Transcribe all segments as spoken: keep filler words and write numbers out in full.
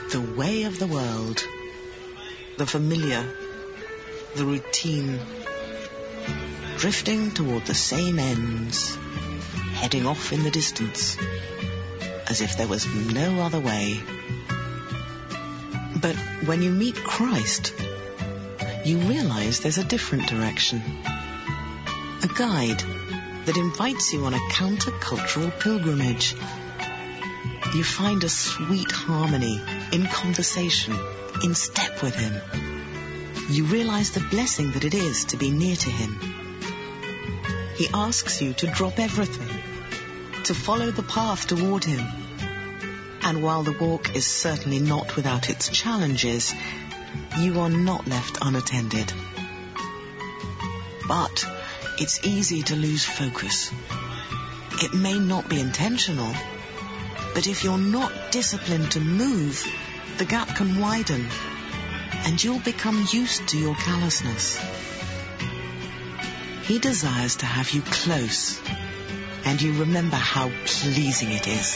The way of the world, the familiar, the routine, drifting toward the same ends, heading off in the distance, as if there was no other way. But when you meet Christ, you realize there's a different direction. A guide that invites you on a countercultural pilgrimage. You find a sweet harmony in conversation, in step with him. You realize the blessing that it is to be near to him. He asks you to drop everything, to follow the path toward him. And while the walk is certainly not without its challenges, you are not left unattended. But it's easy to lose focus. It may not be intentional, but if you're not disciplined to move, the gap can widen, and you'll become used to your callousness. He desires to have you close, and you remember how pleasing it is.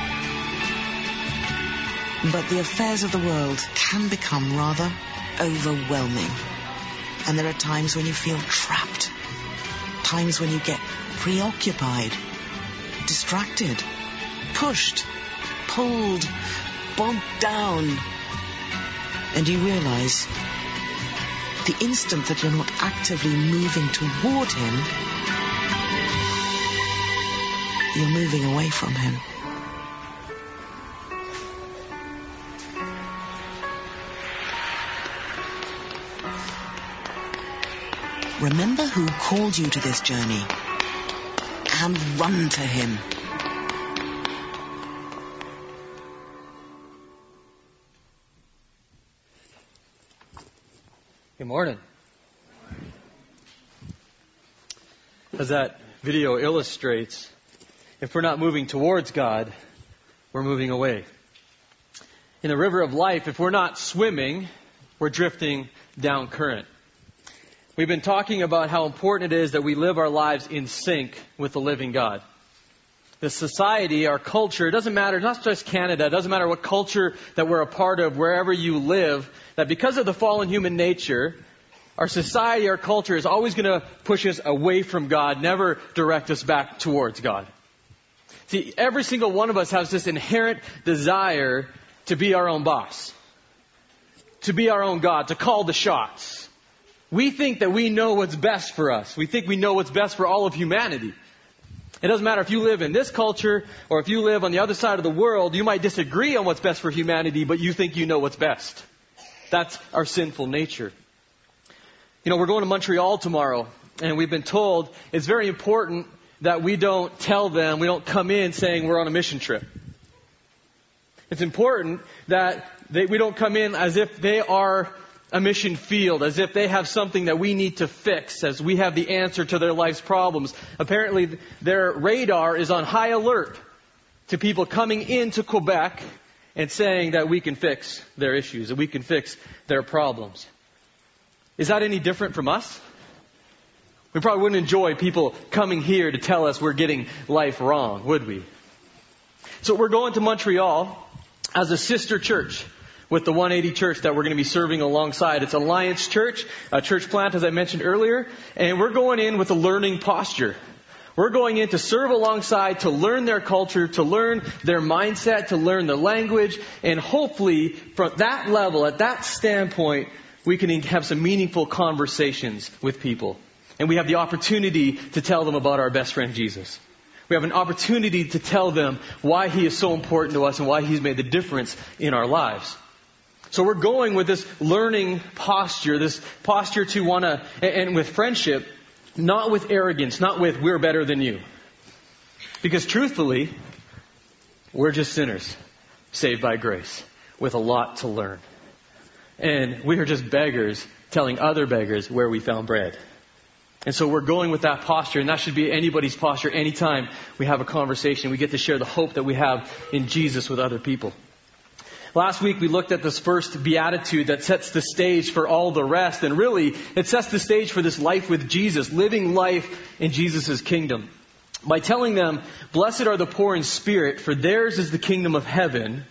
But the affairs of the world can become rather overwhelming, and there are times when you feel trapped, times when you get preoccupied, distracted, pushed, pulled, bogged down, and you realize the instant that you're not actively moving toward him, you're moving away from him. Remember who called you to this journey, and run to him. Good morning. As that video illustrates, if we're not moving towards God, we're moving away. In the river of life, if we're not swimming, we're drifting down current. We've been talking about how important it is that we live our lives in sync with the living God. The society, our culture, it doesn't matter, not just Canada, it doesn't matter what culture that we're a part of, wherever you live, that because of the fallen human nature, our society, our culture is always going to push us away from God, never direct us back towards God. See, every single one of us has this inherent desire to be our own boss, to be our own God, to call the shots. We think that we know what's best for us. We think we know what's best for all of humanity. It doesn't matter if you live in this culture or if you live on the other side of the world, you might disagree on what's best for humanity, but you think you know what's best. That's our sinful nature. You know, we're going to Montreal tomorrow, and we've been told it's very important that we don't tell them, we don't come in saying we're on a mission trip. It's important that they, we don't come in as if they are a mission field, as if they have something that we need to fix, as we have the answer to their life's problems. Apparently, their radar is on high alert to people coming into Quebec and saying that we can fix their issues, that we can fix their problems. Is that any different from us? We probably wouldn't enjoy people coming here to tell us we're getting life wrong, would we? So we're going to Montreal as a sister church with the one eighty Church that we're going to be serving alongside. It's Alliance Church, a church plant, as I mentioned earlier, and we're going in with a learning posture. We're going in to serve alongside, to learn their culture, to learn their mindset, to learn the language, and hopefully from that level, at that standpoint, we can have some meaningful conversations with people. And we have the opportunity to tell them about our best friend Jesus. We have an opportunity to tell them why He is so important to us and why He's made the difference in our lives. So we're going with this learning posture, this posture to want to, and with friendship, not with arrogance, not with we're better than you. Because truthfully, we're just sinners, saved by grace, with a lot to learn. And we are just beggars telling other beggars where we found bread. And so we're going with that posture, and that should be anybody's posture anytime we have a conversation. We get to share the hope that we have in Jesus with other people. Last week we looked at this first beatitude that sets the stage for all the rest. And really, it sets the stage for this life with Jesus, living life in Jesus' kingdom. By telling them, blessed are the poor in spirit, for theirs is the kingdom of heaven.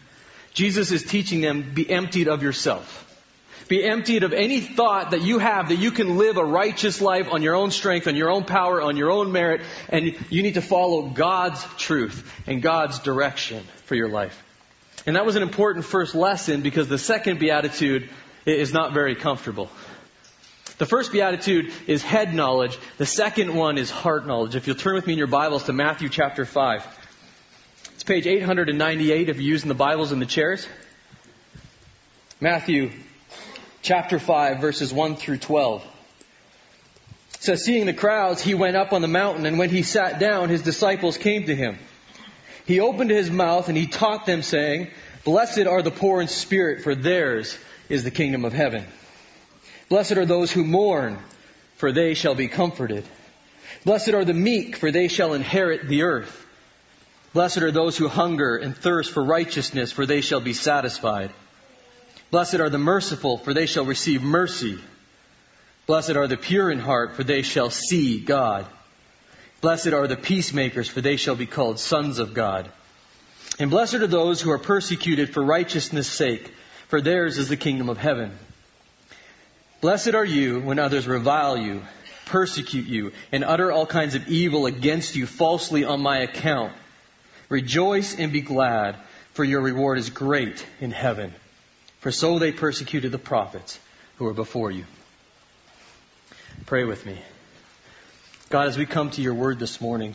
Jesus is teaching them, be emptied of yourself. Be emptied of any thought that you have that you can live a righteous life on your own strength, on your own power, on your own merit. And you need to follow God's truth and God's direction for your life. And that was an important first lesson because the second beatitude is not very comfortable. The first beatitude is head knowledge. The second one is heart knowledge. If you'll turn with me in your Bibles to Matthew chapter five. It's page eight hundred ninety-eight if you're using the Bibles in the chairs. Matthew chapter five, verses one through twelve. It says, seeing the crowds, he went up on the mountain, and when he sat down, his disciples came to him. He opened his mouth, and he taught them, saying, blessed are the poor in spirit, for theirs is the kingdom of heaven. Blessed are those who mourn, for they shall be comforted. Blessed are the meek, for they shall inherit the earth. Blessed are those who hunger and thirst for righteousness, for they shall be satisfied. Blessed are the merciful, for they shall receive mercy. Blessed are the pure in heart, for they shall see God. Blessed are the peacemakers, for they shall be called sons of God. And blessed are those who are persecuted for righteousness' sake, for theirs is the kingdom of heaven. Blessed are you when others revile you, persecute you, and utter all kinds of evil against you falsely on my account. Rejoice and be glad, for your reward is great in heaven. For so they persecuted the prophets who were before you. Pray with me. God, as we come to your word this morning,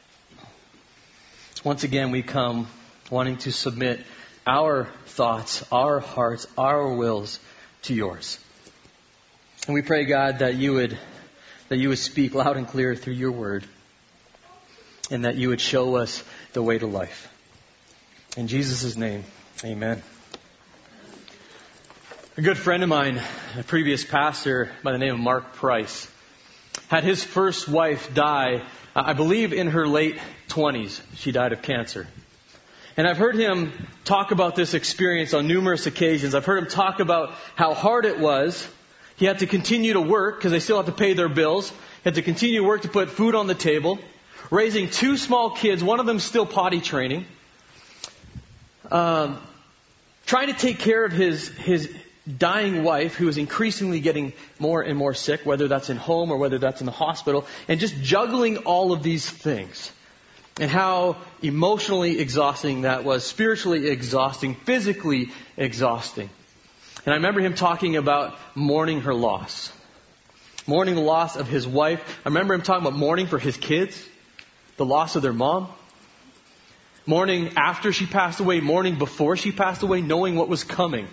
once again we come wanting to submit our thoughts, our hearts, our wills to yours. And we pray, God, that you would that you would speak loud and clear through your word, and that you would show us the way to life. In Jesus' name, amen. A good friend of mine, a previous pastor by the name of Mark Price, had his first wife die, I believe in her late twenties. She died of cancer. And I've heard him talk about this experience on numerous occasions. I've heard him talk about how hard it was. He had to continue to work because they still have to pay their bills. He had to continue to work to put food on the table. Raising two small kids, one of them still potty training. Um, trying to take care of his his dying wife, who is increasingly getting more and more sick, whether that's in home or whether that's in the hospital, and just juggling all of these things. And how emotionally exhausting that was, spiritually exhausting, physically exhausting. And I remember him talking about mourning her loss. Mourning the loss of his wife. I remember him talking about mourning for his kids. The loss of their mom. Mourning after she passed away. Mourning before she passed away. Knowing what was coming.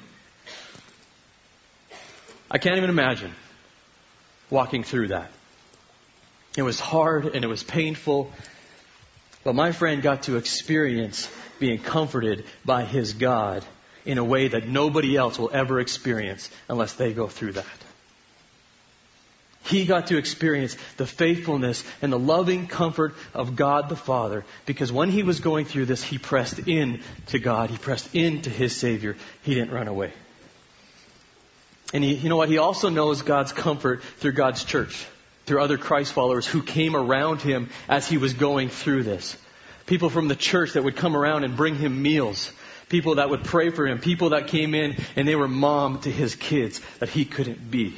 I can't even imagine walking through that. It was hard and it was painful. But my friend got to experience being comforted by his God in a way that nobody else will ever experience unless they go through that. He got to experience the faithfulness and the loving comfort of God the Father, because when he was going through this, he pressed in to God. He pressed into his Savior. He didn't run away. And he, you know what? He also knows God's comfort through God's church, through other Christ followers who came around him as he was going through this. People from the church that would come around and bring him meals. People that would pray for him. People that came in and they were mom to his kids that he couldn't be.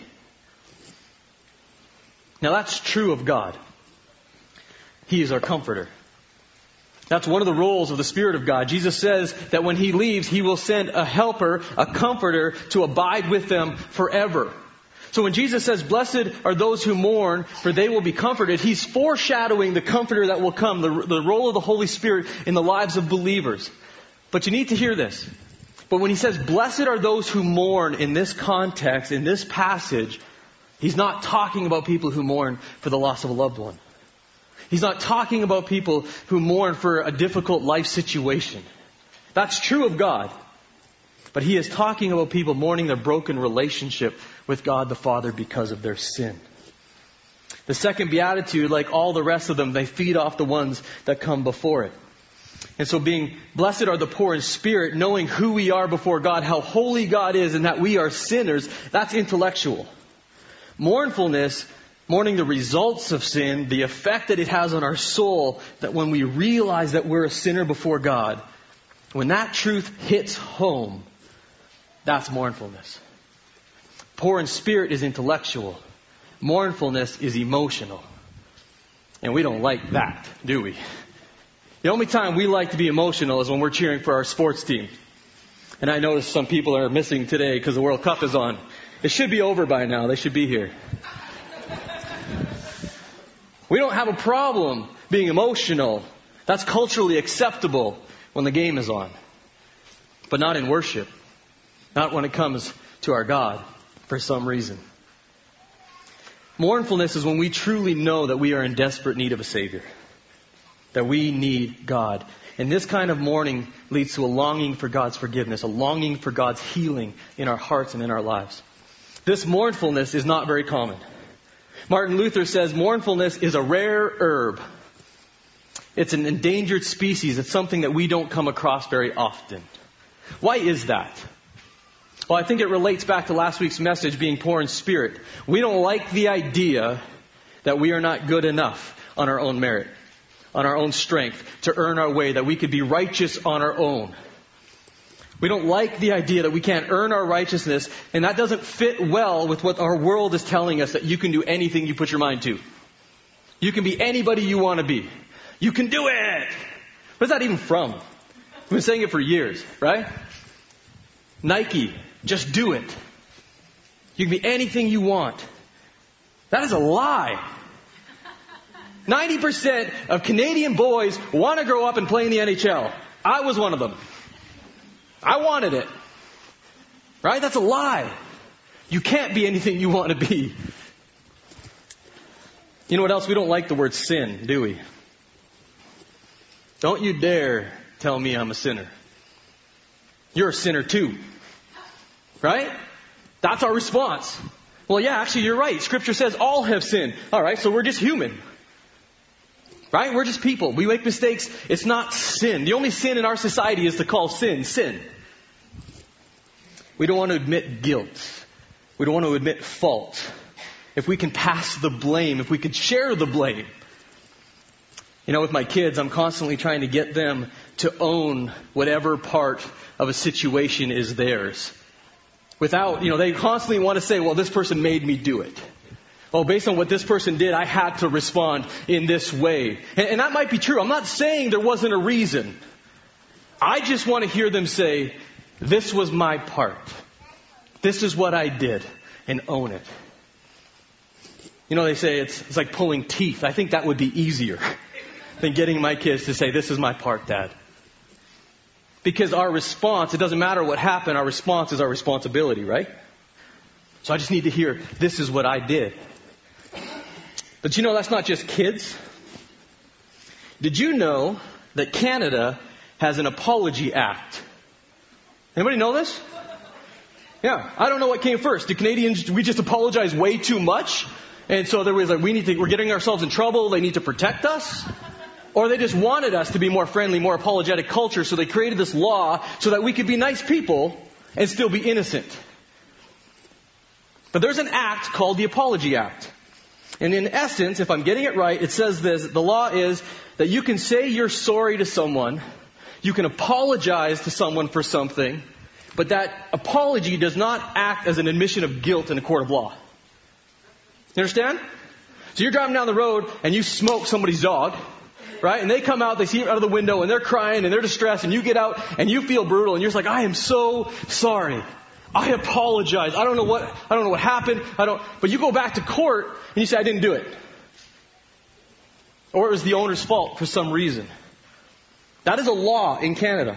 Now that's true of God. He is our comforter. That's one of the roles of the Spirit of God. Jesus says that when he leaves, he will send a helper, a comforter, to abide with them forever. So when Jesus says, blessed are those who mourn, for they will be comforted, he's foreshadowing the comforter that will come, the, the role of the Holy Spirit in the lives of believers. But you need to hear this. But when he says, blessed are those who mourn in this context, in this passage, he's not talking about people who mourn for the loss of a loved one. He's not talking about people who mourn for a difficult life situation. That's true of God. But he is talking about people mourning their broken relationship with God the Father because of their sin. The second beatitude, like all the rest of them, they feed off the ones that come before it. And so being blessed are the poor in spirit, knowing who we are before God, how holy God is, and that we are sinners, that's intellectual. Mournfulness, mourning the results of sin, the effect that it has on our soul, that when we realize that we're a sinner before God, When that truth hits home, that's mournfulness. Poor in spirit is intellectual. Mournfulness is emotional. And we don't like that, do we? The only time we like to be emotional is when we're cheering for our sports team. And I notice some people are missing today because the World Cup is on. It should be over by now. They should be here. We don't have a problem being emotional. That's culturally acceptable when the game is on. But not in worship. Not when it comes to our God for some reason. Mournfulness is when we truly know that we are in desperate need of a Savior. That we need God. And this kind of mourning leads to a longing for God's forgiveness, a longing for God's healing in our hearts and in our lives. This mournfulness is not very common. Martin Luther says mournfulness is a rare herb. It's an endangered species. It's something that we don't come across very often. Why is that? Well, I think it relates back to last week's message, being poor in spirit. We don't like the idea that we are not good enough on our own merit, on our own strength, to earn our way, that we could be righteous on our own. We don't like the idea that we can't earn our righteousness, and that doesn't fit well with what our world is telling us, that you can do anything you put your mind to. You can be anybody you want to be. You can do it! Where's that even from? We've been saying it for years, right? Nike, just do it. You can be anything you want. That is a lie. ninety percent of Canadian boys want to grow up and play in the N H L. I was one of them. I wanted it. Right? That's a lie. You can't be anything you want to be. You know what else? We don't like the word sin, do we? Don't you dare tell me I'm a sinner. You're a sinner too. Right? That's our response. Well, yeah, actually you're right. Scripture says all have sinned. Alright, so we're just human. Right? We're just people. We make mistakes. It's not sin. The only sin in our society is to call sin, sin. We don't want to admit guilt. We don't want to admit fault. If we can pass the blame, if we can share the blame. You know, with my kids, I'm constantly trying to get them to own whatever part of a situation is theirs. Without, you know, they constantly want to say, well, this person made me do it. Oh, based on what this person did, I had to respond in this way. And, and that might be true. I'm not saying there wasn't a reason. I just want to hear them say, this was my part. This is what I did, and own it. You know, they say it's, it's like pulling teeth. I think that would be easier than getting my kids to say, this is my part, Dad. Because our response, it doesn't matter what happened, our response is our responsibility, right? So I just need to hear, this is what I did. But you know, that's not just kids. Did you know that Canada has an Apology Act? Anybody know this? Yeah. I don't know what came first. Did Canadians, did we just apologize way too much? And so there was like, we need to, we're getting ourselves in trouble. They need to protect us. Or they just wanted us to be more friendly, more apologetic culture. So they created this law so that we could be nice people and still be innocent. But there's an act called the Apology Act. And in essence, if I'm getting it right, it says this. The law is that you can say you're sorry to someone. You can apologize to someone for something. But that apology does not act as an admission of guilt in a court of law. You understand? So you're driving down the road and you smoke somebody's dog. Right? And they come out, they see you out of the window and they're crying and they're distressed and you get out and you feel brutal and you're just like, I am so sorry. I apologize. I don't know what, I don't know what happened. I don't, but you go back to court and you say, I didn't do it. Or it was the owner's fault for some reason. That is a law in Canada.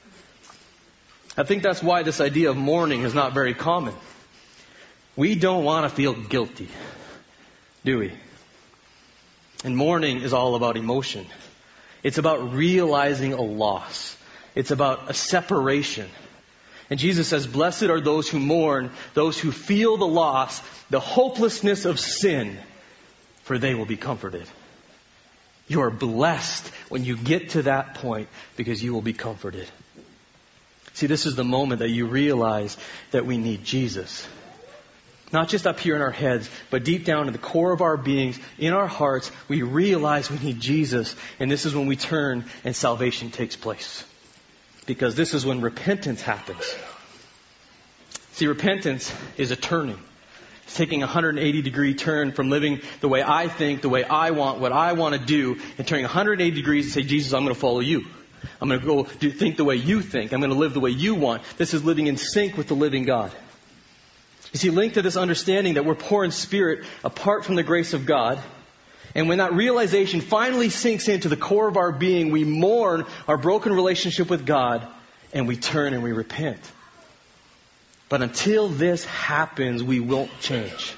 I think that's why this idea of mourning is not very common. We don't want to feel guilty, do we? And mourning is all about emotion. It's about realizing a loss. It's about a separation. And Jesus says, blessed are those who mourn, those who feel the loss, the hopelessness of sin, for they will be comforted. You are blessed when you get to that point because you will be comforted. See, this is the moment that you realize that we need Jesus. Not just up here in our heads, but deep down in the core of our beings, in our hearts, we realize we need Jesus. And this is when we turn and salvation takes place. Because this is when repentance happens. See, repentance is a turning. It's taking a one hundred eighty degree turn from living the way I think, the way I want, what I want to do, and turning one hundred eighty degrees and say, Jesus, I'm going to follow you. I'm going to go do, think the way you think. I'm going to live the way you want. This is living in sync with the living God. You see, linked to this understanding that we're poor in spirit apart from the grace of God. And when that realization finally sinks into the core of our being, we mourn our broken relationship with God and we turn and we repent. But until this happens, we won't change.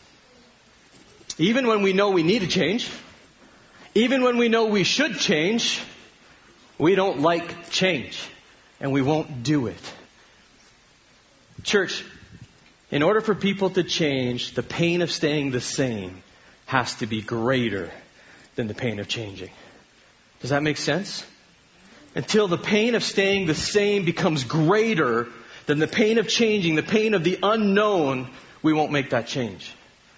Even when we know we need to change, even when we know we should change, we don't like change and we won't do it. Church, in order for people to change, the pain of staying the same has to be greater than the pain of changing. Does that make sense? Until the pain of staying the same becomes greater than the pain of changing, the pain of the unknown, we won't make that change.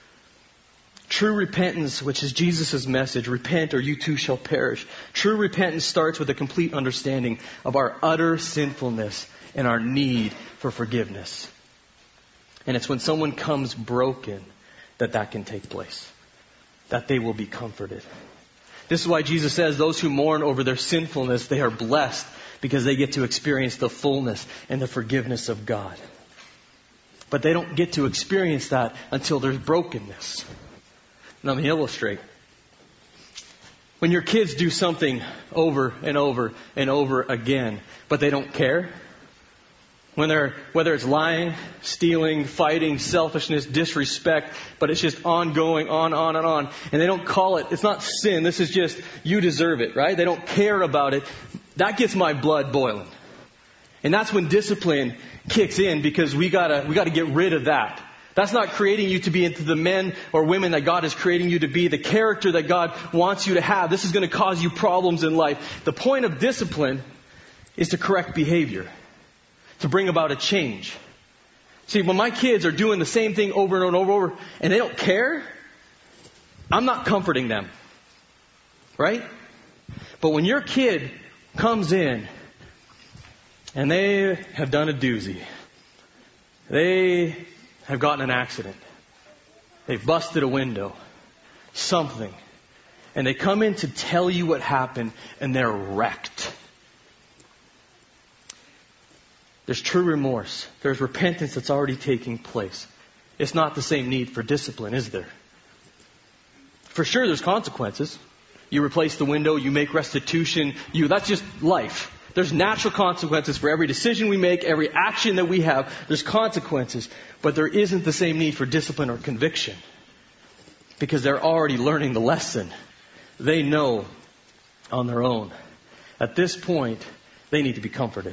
True repentance, which is Jesus' message, repent or you too shall perish. True repentance starts with a complete understanding of our utter sinfulness and our need for forgiveness. And it's when someone comes broken that that can take place, that they will be comforted. This is why Jesus says those who mourn over their sinfulness, they are blessed because they get to experience the fullness and the forgiveness of God. But they don't get to experience that until there's brokenness. Let me illustrate. When your kids do something over and over and over again, but they don't care, when they're, whether it's lying, stealing, fighting, selfishness, disrespect, but it's just ongoing, on, on, and on. And they don't call it, it's not sin, this is just, you deserve it, right? They don't care about it. That gets my blood boiling. And that's when discipline kicks in, because we gotta, we gotta get rid of that. That's not creating you to be into the men or women that God is creating you to be, the character that God wants you to have. This is going to cause you problems in life. The point of discipline is to correct behavior, to bring about a change. See, when my kids are doing the same thing over and over and over, and they don't care, I'm not comforting them. Right? But when your kid comes in and they have done a doozy, they have gotten an accident, they've busted a window, something, and they come in to tell you what happened and they're wrecked. There's true remorse. There's repentance that's already taking place. It's not the same need for discipline, is there? For sure there's consequences. You replace the window, you make restitution, you, that's just life. There's natural consequences for every decision we make, every action that we have. There's consequences. But there isn't the same need for discipline or conviction. Because they're already learning the lesson. They know on their own. At this point, they need to be comforted.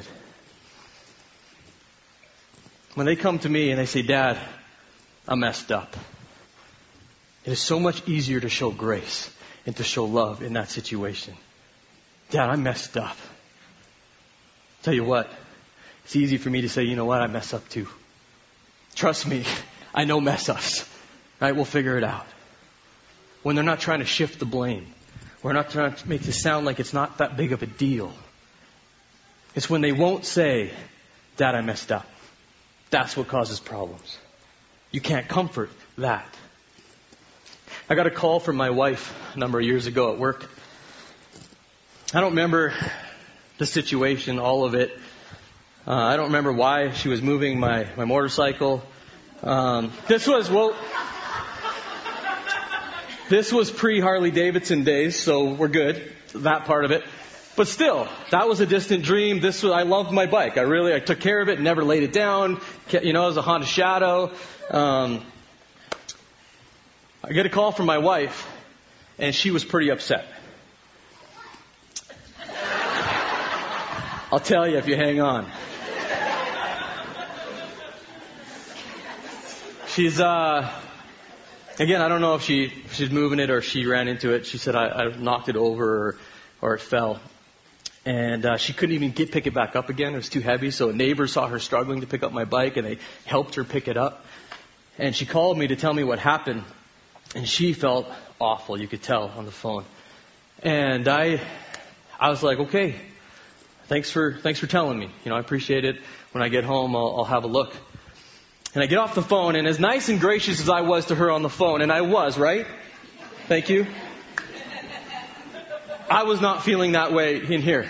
When they come to me and they say, Dad, I messed up. It is so much easier to show grace and to show love in that situation. Dad, I messed up. Tell you what, it's easy for me to say, you know what, I mess up too. Trust me, I know mess ups. Right? We'll figure it out. When they're not trying to shift the blame. We're not trying to make it sound like it's not that big of a deal. It's when they won't say, Dad, I messed up. That's what causes problems. You can't comfort that. I got a call from my wife a number of years ago at work. I don't remember the situation, all of it. Uh, I don't remember why she was moving my, my motorcycle. Um, this was, well, this was pre-Harley Davidson days, so we're good. That part of it. But still, that was a distant dream. This was, I loved my bike. I really, I took care of it, never laid it down. You know, it was a Honda Shadow. Um, I get a call from my wife, and she was pretty upset. I'll tell you if you hang on. She's, uh, again, I don't know if she if she's moving it or she ran into it. She said I, I knocked it over or, or it fell. And uh, she couldn't even get pick it back up again. It was too heavy. So a neighbor saw her struggling to pick up my bike and they helped her pick it up. And she called me to tell me what happened. And she felt awful. You could tell on the phone. And I, I was like, okay. Thanks for, thanks for telling me. You know, I appreciate it. When I get home, I'll, I'll have a look. And I get off the phone, and as nice and gracious as I was to her on the phone, and I was, right? Thank you. I was not feeling that way in here.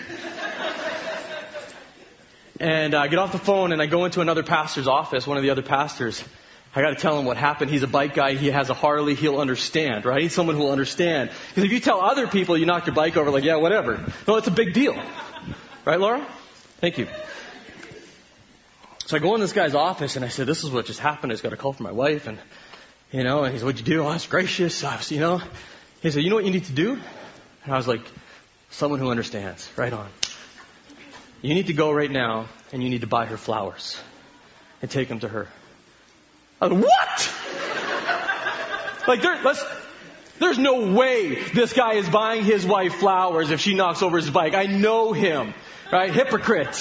And I get off the phone, and I go into another pastor's office, one of the other pastors. I got to tell him what happened. He's a bike guy. He has a Harley. He'll understand, right? He's someone who will understand. Because if you tell other people you knocked your bike over, like, yeah, whatever. No, it's a big deal. Right, Laura? Thank you. So I go in this guy's office and I said, this is what just happened. I just got a call from my wife and, you know, and he said, what'd you do? Oh, I was gracious. I was, you know, he said, you know what you need to do? And I was like, someone who understands. Right on. You need to go right now and you need to buy her flowers and take them to her. I was like, what? Like, there, let's, there's no way this guy is buying his wife flowers if she knocks over his bike. I know him. Right? Hypocrites.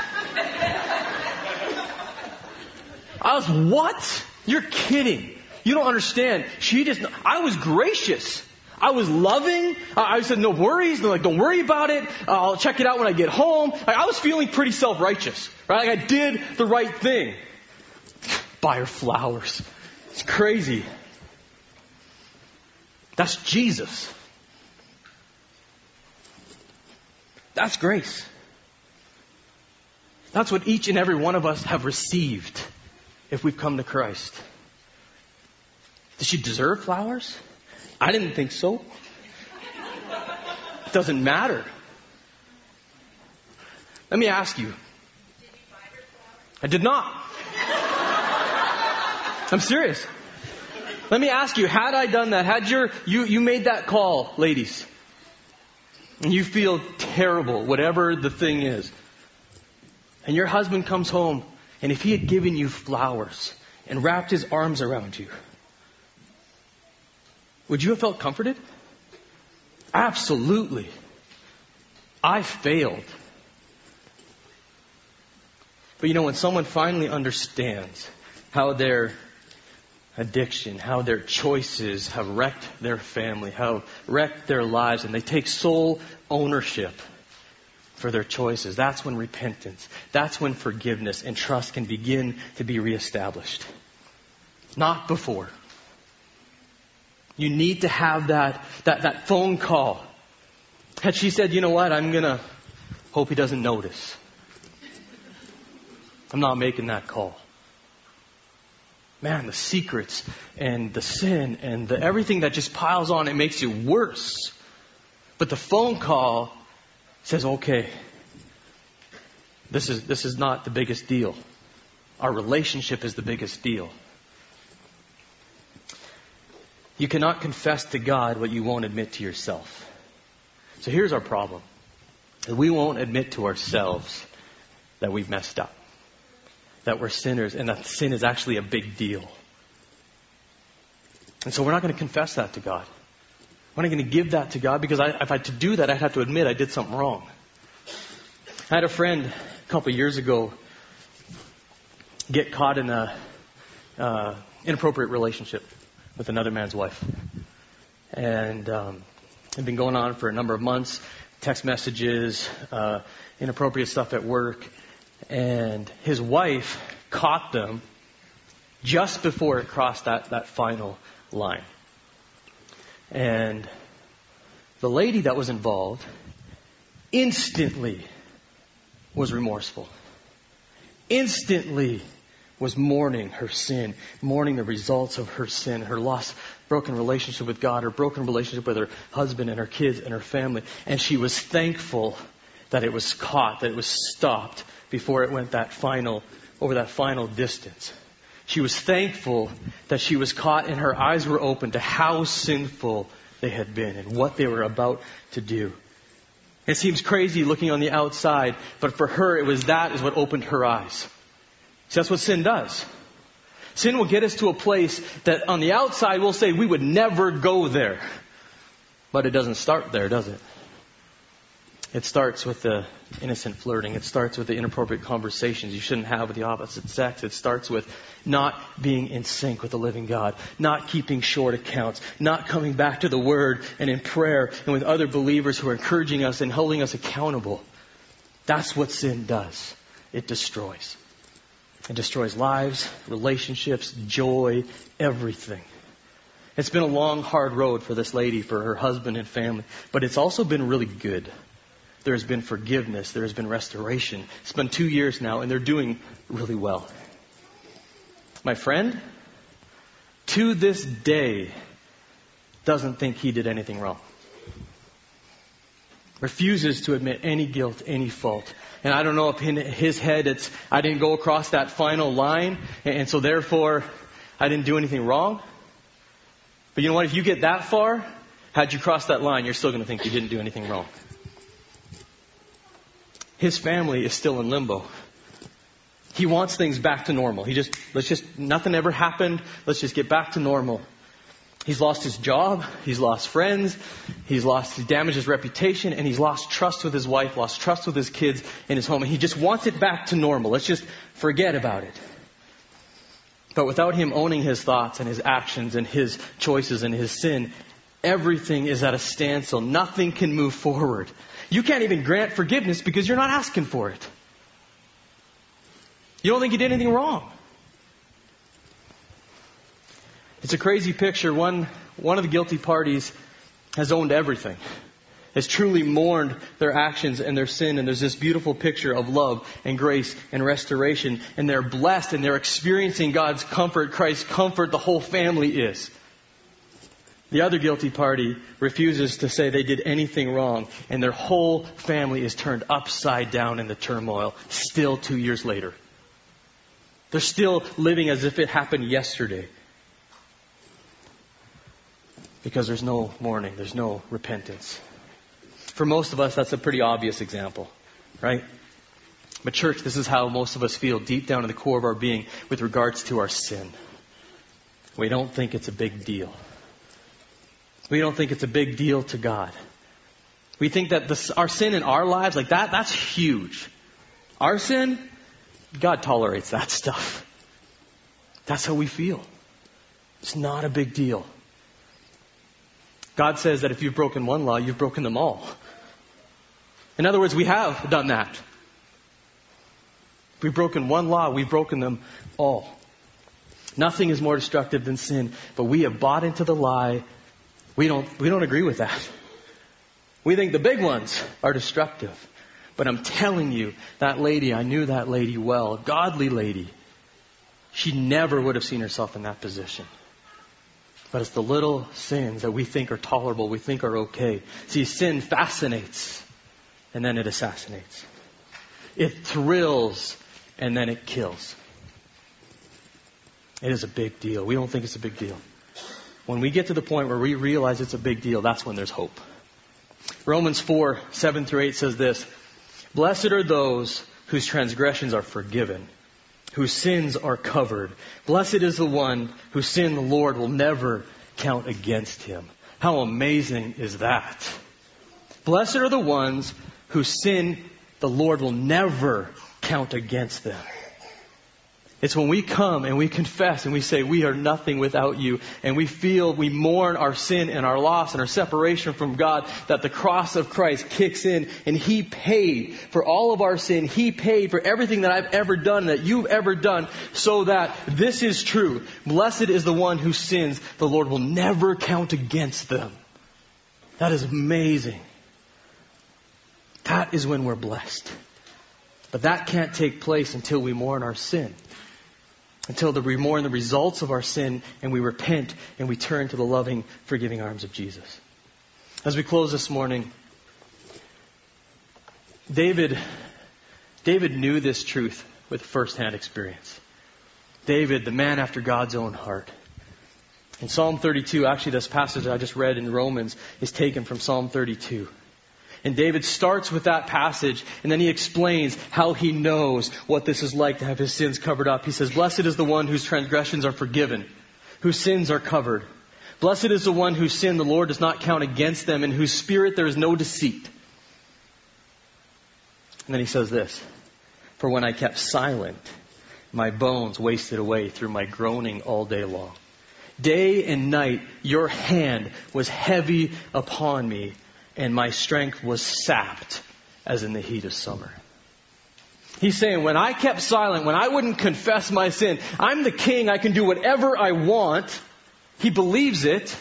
I was, what? You're kidding. You don't understand. She just, I was gracious. I was loving. I said, no worries. They're like, don't worry about it. Uh, I'll check it out when I get home. Like, I was feeling pretty self-righteous. Right? Like, I did the right thing. Buy her flowers. It's crazy. That's Jesus. That's grace. That's what each and every one of us have received if we've come to Christ. Does she deserve flowers? I didn't think so. It doesn't matter. Let me ask you. I did not. I'm serious. Let me ask you, had I done that, had your, you, you made that call, ladies, and you feel terrible, whatever the thing is, and your husband comes home, and if he had given you flowers and wrapped his arms around you, would you have felt comforted? Absolutely. I failed. But you know, when someone finally understands how their addiction, how their choices have wrecked their family, how wrecked their lives, and they take sole ownership for their choices, that's when repentance, that's when forgiveness and trust can begin to be reestablished. Not before. You need to have that, that, that phone call. Had she said, you know what, I'm going to hope he doesn't notice. I'm not making that call. Man, the secrets and the sin and the everything that just piles on, it makes it worse. But the phone call says, okay, this is, this is not the biggest deal. Our relationship is the biggest deal. You cannot confess to God what you won't admit to yourself. So here's our problem. We won't admit to ourselves that we've messed up, that we're sinners, and that sin is actually a big deal. And so we're not going to confess that to God. We're not going to give that to God, because I, if I had to do that, I'd have to admit I did something wrong. I had a friend a couple of years ago get caught in a uh, inappropriate relationship with another man's wife. And um, it had been going on for a number of months. Text messages, uh, inappropriate stuff at work. And his wife caught them just before it crossed that, that final line. And the lady that was involved instantly was remorseful. Instantly was mourning her sin, mourning the results of her sin, her lost, broken relationship with God, her broken relationship with her husband and her kids and her family. And she was thankful that it was caught, that it was stopped before it went that final, over that final distance. She was thankful that she was caught and her eyes were open to how sinful they had been and what they were about to do. It seems crazy looking on the outside, but for her, it was that is what opened her eyes. See, that's what sin does. Sin will get us to a place that on the outside we'll say we would never go there. But it doesn't start there, does it? It starts with the innocent flirting. It starts with the inappropriate conversations you shouldn't have with the opposite sex. It starts with not being in sync with the living God, not keeping short accounts, not coming back to the Word and in prayer and with other believers who are encouraging us and holding us accountable. That's what sin does. It destroys. It destroys lives, relationships, joy, everything. It's been a long, hard road for this lady, for her husband and family, but it's also been really good. There has been forgiveness. There has been restoration. It's been two years now, and they're doing really well. My friend, to this day, doesn't think he did anything wrong. Refuses to admit any guilt, any fault. And I don't know if in his head it's, I didn't go across that final line, and so therefore I didn't do anything wrong. But you know what? If you get that far, had you crossed that line, you're still going to think you didn't do anything wrong. His family is still in limbo. He wants things back to normal. He just, let's just, nothing ever happened. Let's just get back to normal. He's lost his job. He's lost friends. He's lost, he's damaged his reputation, and he's lost trust with his wife, lost trust with his kids in his home. And he just wants it back to normal. Let's just forget about it. But without him owning his thoughts and his actions and his choices and his sin, everything is at a standstill. Nothing can move forward. You can't even grant forgiveness because you're not asking for it. You don't think you did anything wrong. It's a crazy picture. One, one of the guilty parties has owned everything, has truly mourned their actions and their sin. And there's this beautiful picture of love and grace and restoration. And they're blessed and they're experiencing God's comfort, Christ's comfort. The whole family is. The other guilty party refuses to say they did anything wrong. And their whole family is turned upside down in the turmoil, still two years later. They're still living as if it happened yesterday. Because there's no mourning, there's no repentance. For most of us, that's a pretty obvious example, right? But church, this is how most of us feel deep down in the core of our being with regards to our sin. We don't think it's a big deal. We don't think it's a big deal to God. We think that this, our sin in our lives, like that, that's huge. Our sin, God tolerates that stuff. That's how we feel. It's not a big deal. God says that if you've broken one law, you've broken them all. In other words, we have done that. If we've broken one law, we've broken them all. Nothing is more destructive than sin, but we have bought into the lie. We don't, we don't agree with that. We think the big ones are destructive. But I'm telling you, that lady, I knew that lady well, a godly lady. She never would have seen herself in that position. But it's the little sins that we think are tolerable, we think are okay. See, sin fascinates, and then it assassinates. It thrills, and then it kills. It is a big deal. We don't think it's a big deal. When we get to the point where we realize it's a big deal, that's when there's hope. Romans four, seven through eight says this: Blessed are those whose transgressions are forgiven, whose sins are covered. Blessed is the one whose sin the Lord will never count against him. How amazing is that? Blessed are the ones whose sin the Lord will never count against them. It's when we come and we confess and we say we are nothing without you, and we feel, we mourn our sin and our loss and our separation from God, that the cross of Christ kicks in, and He paid for all of our sin. He paid for everything that I've ever done, that you've ever done, so that this is true. Blessed is the one whose sins the Lord will never count against them. That is amazing. That is when we're blessed. But that can't take place until we mourn our sin. Until the, we mourn the results of our sin and we repent and we turn to the loving, forgiving arms of Jesus. As we close this morning, David, David knew this truth with firsthand experience. David, the man after God's own heart. In Psalm thirty-two, actually this passage I just read in Romans is taken from Psalm thirty-two. And David starts with that passage, and then he explains how he knows what this is like to have his sins covered up. He says, Blessed is the one whose transgressions are forgiven, whose sins are covered. Blessed is the one whose sin the Lord does not count against them, in whose spirit there is no deceit. And then he says this: For when I kept silent, my bones wasted away through my groaning all day long. Day and night your hand was heavy upon me, and my strength was sapped as in the heat of summer. He's saying, when I kept silent, when I wouldn't confess my sin, I'm the king, I can do whatever I want. He believes it.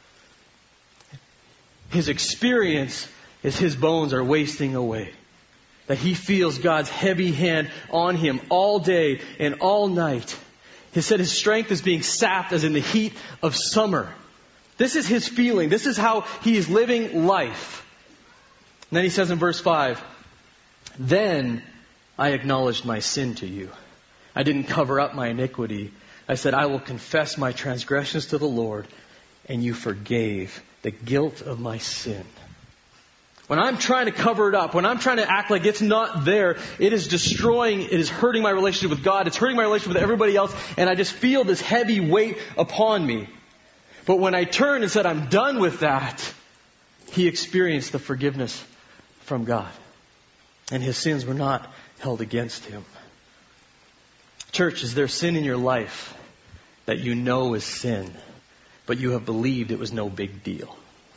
His experience is his bones are wasting away. That he feels God's heavy hand on him all day and all night. He said his strength is being sapped as in the heat of summer. This is his feeling. This is how he is living life. And then he says in verse five, then I acknowledged my sin to you. I didn't cover up my iniquity. I said, I will confess my transgressions to the Lord, and you forgave the guilt of my sin. When I'm trying to cover it up, when I'm trying to act like it's not there, it is destroying, it is hurting my relationship with God, it's hurting my relationship with everybody else, and I just feel this heavy weight upon me. But when I turned and said, I'm done with that, he experienced the forgiveness from God. And his sins were not held against him. Church, is there sin in your life that you know is sin, but you have believed it was no big deal?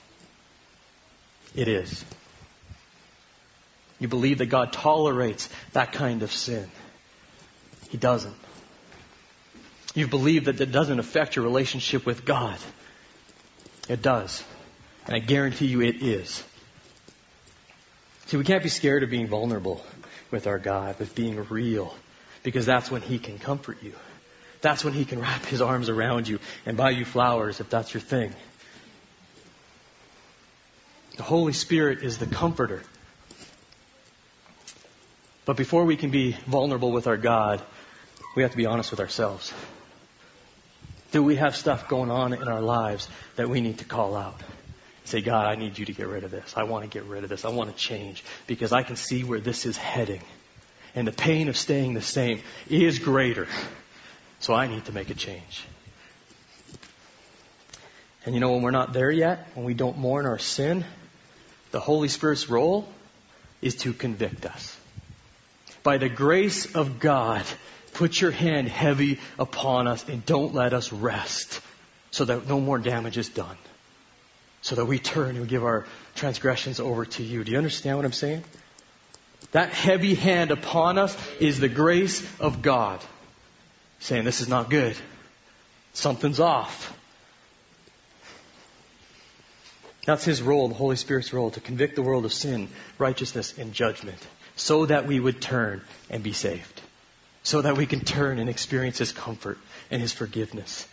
It is. You believe that God tolerates that kind of sin. He doesn't. You believe that it doesn't affect your relationship with God. It does. And I guarantee you it is. See, we can't be scared of being vulnerable with our God, with being real, because that's when he can comfort you. That's when he can wrap his arms around you and buy you flowers if that's your thing. The Holy Spirit is the comforter. But before we can be vulnerable with our God, we have to be honest with ourselves. Do we have stuff going on in our lives that we need to call out? Say, God, I need you to get rid of this. I want to get rid of this. I want to change because I can see where this is heading. And the pain of staying the same is greater. So I need to make a change. And you know, when we're not there yet, when we don't mourn our sin, the Holy Spirit's role is to convict us. By the grace of God, put your hand heavy upon us and don't let us rest so that no more damage is done. So that we turn and give our transgressions over to you. Do you understand what I'm saying? That heavy hand upon us is the grace of God. Saying this is not good. Something's off. That's his role, the Holy Spirit's role, to convict the world of sin, righteousness, and judgment. So that we would turn and be saved. So that we can turn and experience his comfort and his forgiveness.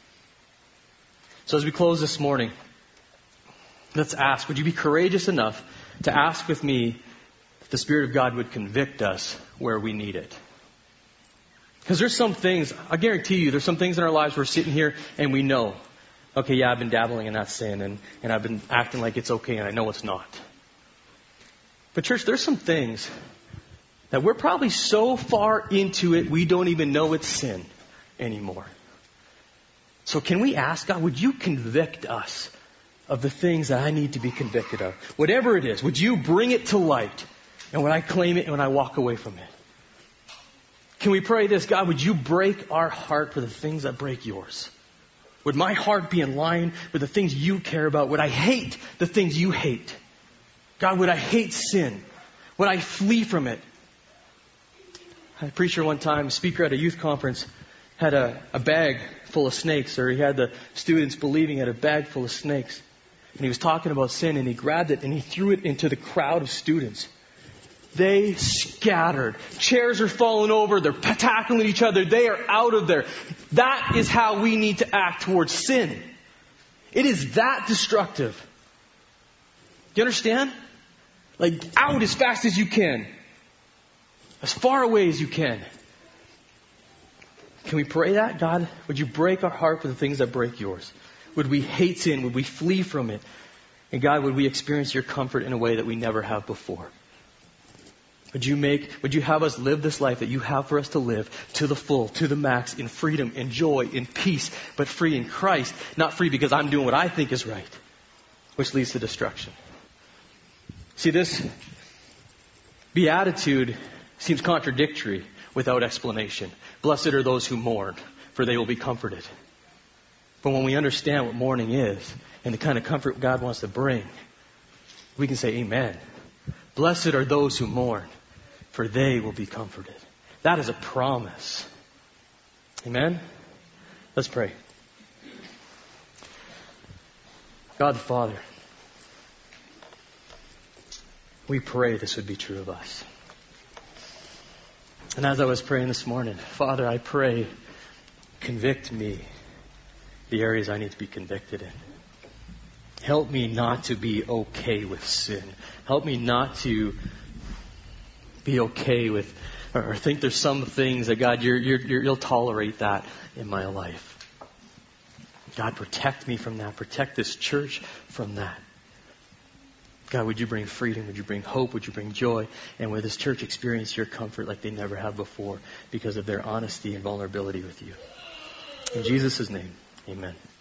So as we close this morning, let's ask, would you be courageous enough to ask with me if the Spirit of God would convict us where we need it? Because there's some things, I guarantee you, there's some things in our lives we're sitting here and we know, okay, yeah, I've been dabbling in that sin and, and I've been acting like it's okay and I know it's not. But church, there's some things that we're probably so far into it we don't even know it's sin anymore. So can we ask God, would you convict us of the things that I need to be convicted of? Whatever it is, would you bring it to light? And when I claim it and when I walk away from it. Can we pray this? God, would you break our heart for the things that break yours? Would my heart be in line with the things you care about? Would I hate the things you hate? God, would I hate sin? Would I flee from it? I had a preacher one time, a speaker at a youth conference, had a, a bag full of snakes, or he had the students believing he had a bag full of snakes. And he was talking about sin, and he grabbed it and he threw it into the crowd of students. They scattered. Chairs are falling over. They're tackling each other. They are out of there. That is how we need to act towards sin. It is that destructive. Do you understand? Like, out as fast as you can. As far away as you can. Can we pray that? God, would you break our heart for the things that break yours? Would we hate sin? Would we flee from it? And God, would we experience your comfort in a way that we never have before? Would you make, would you have us live this life that you have for us to live to the full, to the max, in freedom, in joy, in peace, but free in Christ, not free because I'm doing what I think is right, which leads to destruction. See, this beatitude seems contradictory without explanation. Blessed are those who mourn, for they will be comforted. But when we understand what mourning is and the kind of comfort God wants to bring, we can say amen. Blessed are those who mourn, for they will be comforted. That is a promise. Amen? Let's pray. God the Father, we pray this would be true of us. And as I was praying this morning, Father, I pray, convict me the areas I need to be convicted in. Help me not to be okay with sin. Help me not to be okay with, or think there's some things that God, you're, you're, you're, you'll tolerate that in my life. God, protect me from that. Protect this church from that. God, would you bring freedom? Would you bring hope? Would you bring joy? And would this church experience your comfort like they never have before because of their honesty and vulnerability with you? In Jesus' name, amen.